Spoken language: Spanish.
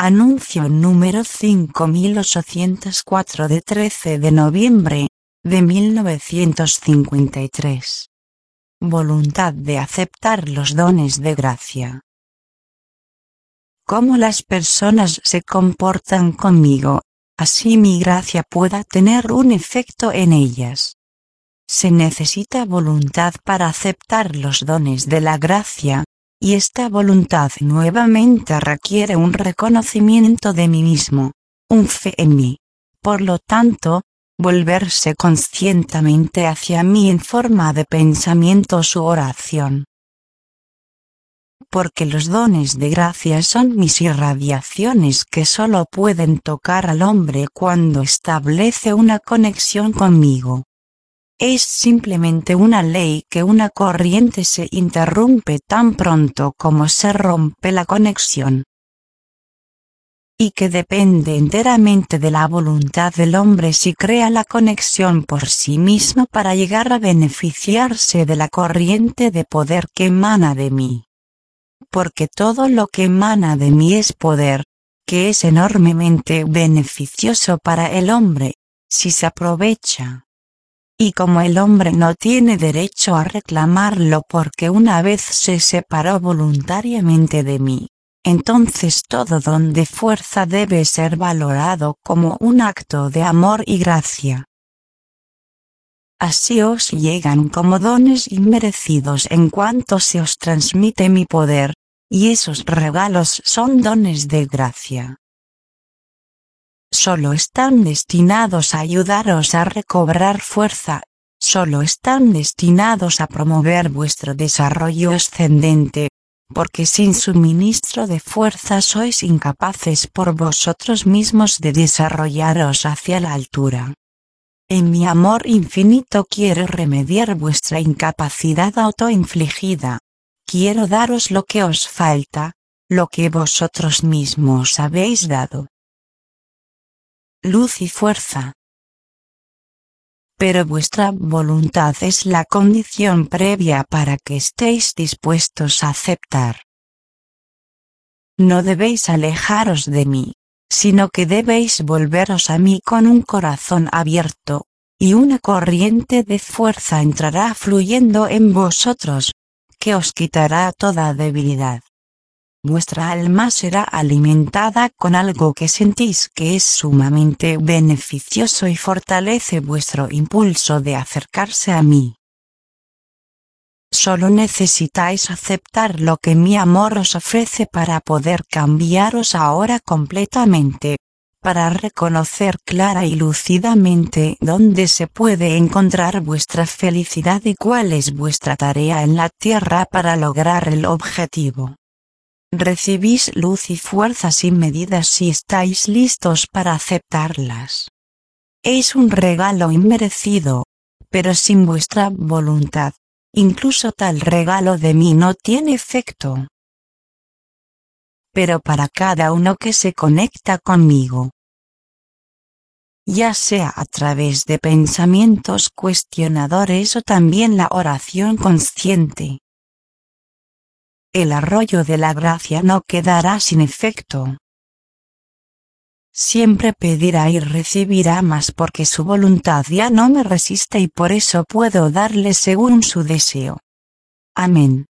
Anuncio número 5804 de 13 de noviembre de 1953. Voluntad de aceptar los dones de gracia. Cómo las personas se comportan conmigo, así mi gracia pueda tener un efecto en ellas. Se necesita voluntad para aceptar los dones de la gracia, y esta voluntad nuevamente requiere un reconocimiento de mí mismo, un fe en mí. Por lo tanto, volverse conscientemente hacia mí en forma de pensamiento u oración. Porque los dones de gracia son mis irradiaciones que solo pueden tocar al hombre cuando establece una conexión conmigo. Es simplemente una ley que una corriente se interrumpe tan pronto como se rompe la conexión. Y que depende enteramente de la voluntad del hombre si crea la conexión por sí mismo para llegar a beneficiarse de la corriente de poder que emana de mí. Porque todo lo que emana de mí es poder, que es enormemente beneficioso para el hombre, si se aprovecha. Y como el hombre no tiene derecho a reclamarlo porque una vez se separó voluntariamente de mí, entonces todo don de fuerza debe ser valorado como un acto de amor y gracia. Así os llegan como dones inmerecidos en cuanto se os transmite mi poder, y esos regalos son dones de gracia. Solo están destinados a ayudaros a recobrar fuerza, solo están destinados a promover vuestro desarrollo ascendente, porque sin suministro de fuerza sois incapaces por vosotros mismos de desarrollaros hacia la altura. En mi amor infinito quiero remediar vuestra incapacidad autoinfligida, quiero daros lo que os falta, lo que vosotros mismos habéis dado. Luz y fuerza. Pero vuestra voluntad es la condición previa para que estéis dispuestos a aceptar. No debéis alejaros de mí, sino que debéis volveros a mí con un corazón abierto, y una corriente de fuerza entrará fluyendo en vosotros, que os quitará toda debilidad. Vuestra alma será alimentada con algo que sentís que es sumamente beneficioso y fortalece vuestro impulso de acercarse a mí. Solo necesitáis aceptar lo que mi amor os ofrece para poder cambiaros ahora completamente, para reconocer clara y lúcidamente dónde se puede encontrar vuestra felicidad y cuál es vuestra tarea en la tierra para lograr el objetivo. Recibís luz y fuerza sin medidas si estáis listos para aceptarlas. Es un regalo inmerecido, pero sin vuestra voluntad, incluso tal regalo de mí no tiene efecto. Pero para cada uno que se conecta conmigo, ya sea a través de pensamientos cuestionadores o también la oración consciente, el arroyo de la gracia no quedará sin efecto. Siempre pedirá y recibirá más porque su voluntad ya no me resiste y por eso puedo darle según su deseo. Amén.